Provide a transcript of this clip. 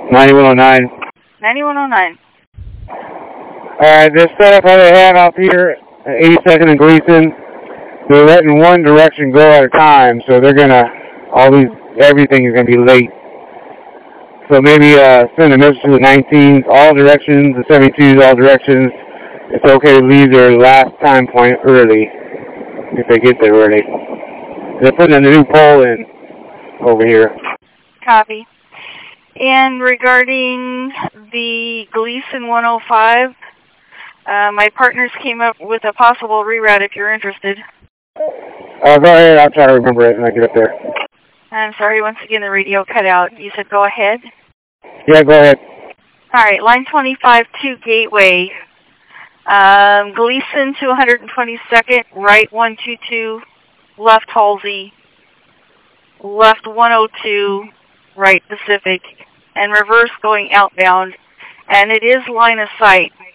9109. 9109. Alright, this setup that they have out here at 82nd and Gleason, they're letting one direction go at a time, so they're gonna, everything is gonna be late. So maybe send a message to the 19s, all directions, the 72s, all directions. It's okay to leave their last time point early, if they get there early. They're putting a new pole in over here. Copy. And regarding the Gleason 105, my partners came up with a possible reroute if you're interested. Go ahead, I'll try to remember it when I get up there. I'm sorry, once again the radio cut out. You said go ahead? Yeah, go ahead. Alright, line 25 to Gateway. Gleason to 122nd, right 122, left Halsey, left 102, right Pacific, and reverse going outbound. And it is line of sight.